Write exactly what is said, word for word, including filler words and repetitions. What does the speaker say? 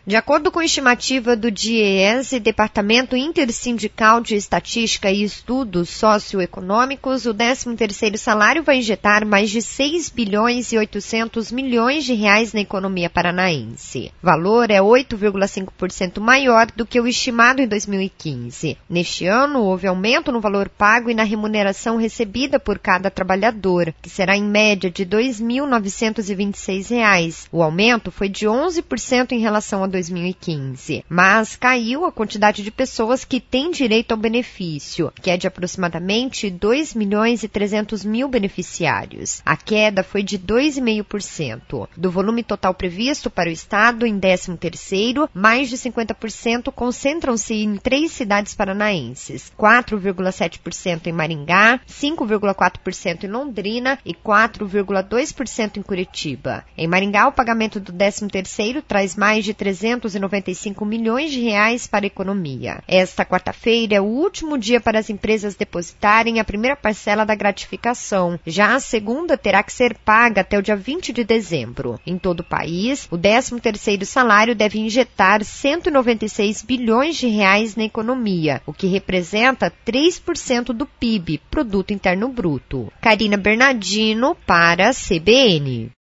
De acordo com a estimativa do DIEESE, Departamento Intersindical de Estatística e Estudos Socioeconômicos, o décimo terceiro salário vai injetar mais de seis bilhões e oitocentos milhões de reais na economia paranaense. O valor é oito vírgula cinco por cento maior do que o estimado em dois mil e quinze. Neste ano, houve aumento no valor pago e na remuneração recebida por cada trabalhador, que será em média de dois mil novecentos e vinte e seis reais. O aumento foi de onze por cento em relação a dois mil e quinze, mas caiu a quantidade de pessoas que têm direito ao benefício, que é de aproximadamente dois milhões e trezentos mil beneficiários. A queda foi de dois vírgula cinco por cento. Do volume total previsto para o Estado em décimo terceiro, mais de cinquenta por cento concentram-se em três cidades paranaenses, quatro vírgula sete por cento em Maringá, cinco vírgula quatro por cento em Londrina e quatro vírgula dois por cento em Curitiba. Em Maringá, o pagamento do décimo terceiro traz mais de trezentos e noventa e cinco milhões de reais para a economia. Esta quarta-feira é o último dia para as empresas depositarem a primeira parcela da gratificação. Já a segunda terá que ser paga até o dia vinte de dezembro. Em todo o país, o décimo terceiro salário deve injetar cento e noventa e seis bilhões de reais na economia, o que representa três por cento do P I B, Produto Interno Bruto. Karina Bernardino para a C B N.